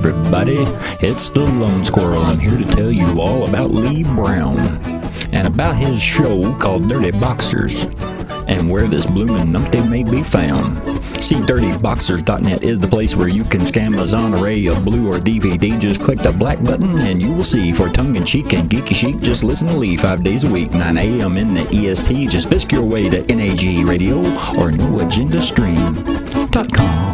everybody. It's the Lone Squirrel. I'm here to tell you all about Lee Brown and about his show called Dirty Boxers and where this bloomin' numpty may be found. See, DirtyBoxers.net is the place where you can scan Amazon array of Blu or DVD. Just click the black button and you will see. For tongue-in-cheek and geeky chic, just listen to Lee 5 days a week, 9 a.m. in the EST. Just whisk your way to NAG Radio or NewAgendaStream.com.